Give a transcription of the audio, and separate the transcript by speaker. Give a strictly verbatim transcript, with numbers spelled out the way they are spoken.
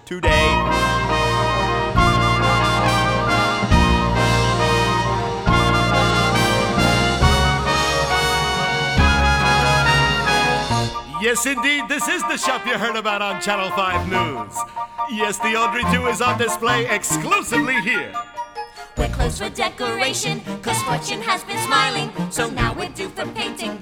Speaker 1: today. Yes, indeed, this is the shop you heard about on Channel five News. Yes, the Audrey two is on display exclusively here.
Speaker 2: We're closed for decoration, cause fortune has been smiling. So now we're due for painting,